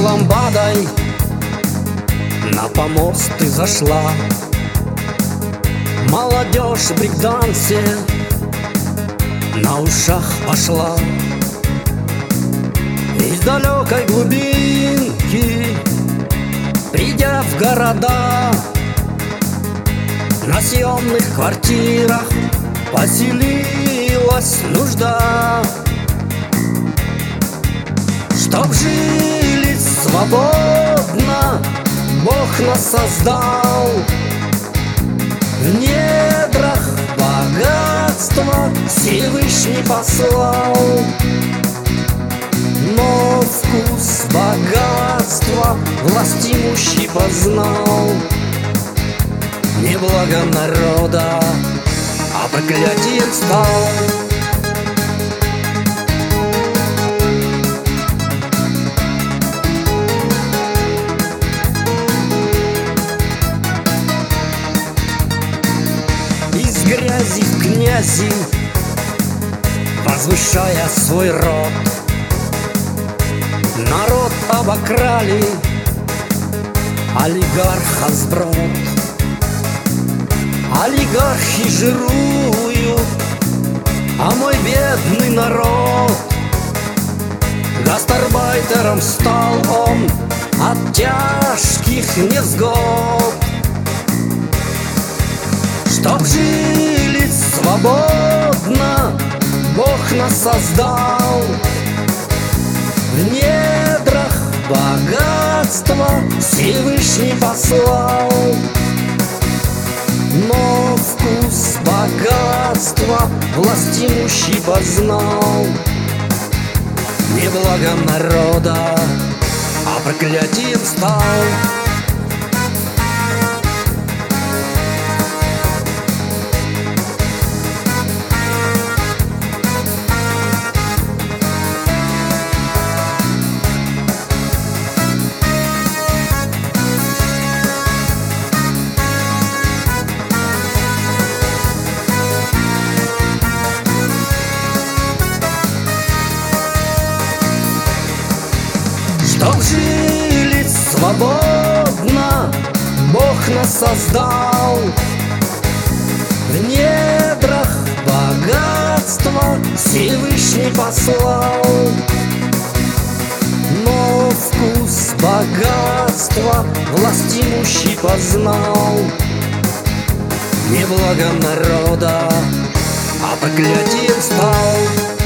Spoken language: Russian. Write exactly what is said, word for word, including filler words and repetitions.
ламбадой на помост ты зашла. Молодежь в брейк-дансе на ушах пошла. Из далекой глубинки, придя в города, на съемных квартирах поселилась нужда. Чтоб жили свободно, Бог нас создал. В недрах богатства Всевышний послал. Но вкус богатства властимущий познал. Не благо народа, а проклятием стал. Из грязи в князи, возвышая свой род, народ обокрали олигарха сброд. Олигархи жируют, а мой бедный народ гастарбайтером стал он от тяжких невзгод. Чтоб жили свободно, Бог нас создал. В недрах богатства Всевышний послал. Но вкус богатства властимущий познал. Не благом народа, а проклятием стал. Чтоб жили свободно, Бог нас создал. В недрах богатства Всевышний послал. Но вкус богатства властимущий познал. Не благом народа, а проклятием стал.